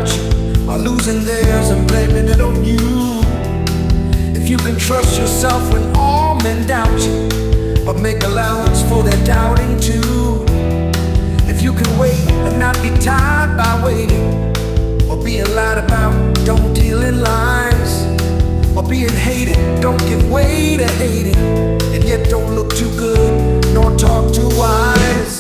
about you are losing theirs and blaming it on you. If you can trust yourself when all men doubt you, but make allowance for their doubting too. If you can wait and not be tired by waiting, or being lied about, don't deal in lies. Or being hated, don't give way to hating, and yet don't look too good, nor talk too wise.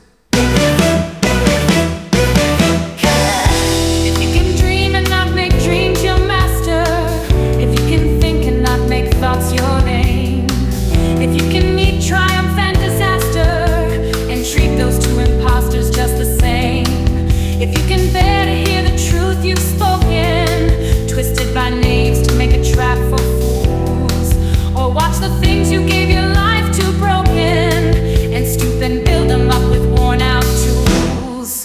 If you can dream and not make dreams your master, if you can think and not make thoughts your name, if you can meet triumph and disaster and treat those two imposters just the same, if you can bear to hear the truth you've spoken, twisted by knaves to make a trap for fools, or watch the things you gave your life to broken and stoop and build them up with worn out tools.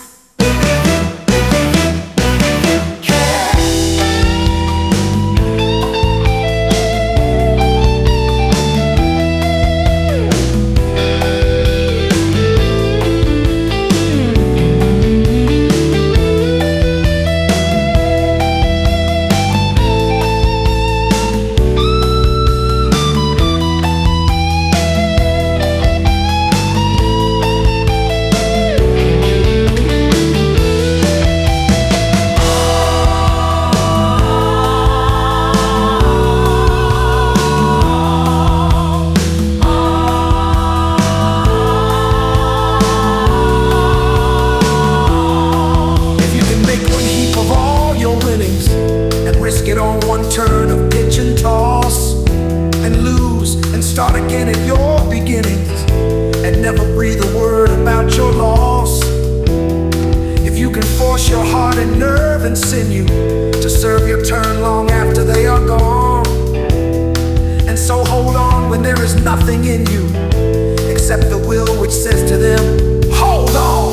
Get on one turn of pitch and toss, and lose and start again at your beginnings, and never breathe a word about your loss. If you can force your heart and nerve and sinew to serve your turn long after they are gone, and so hold on when there is nothing in you except the will which says to them, hold on.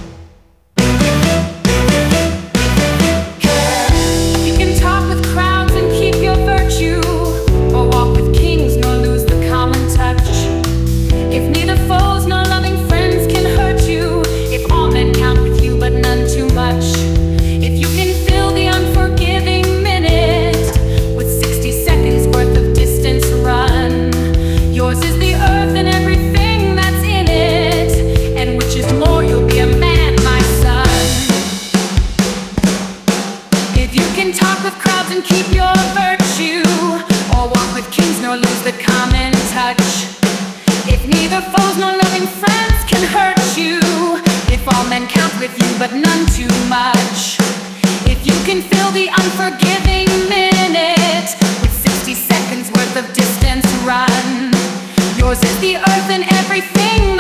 Talk with crowds and keep your virtue, or walk with kings nor lose the common touch. If neither foes nor loving friends can hurt you, if all men count with you but none too much, if you can fill the unforgiving minute with 60 seconds worth of distance run, yours is the earth and everything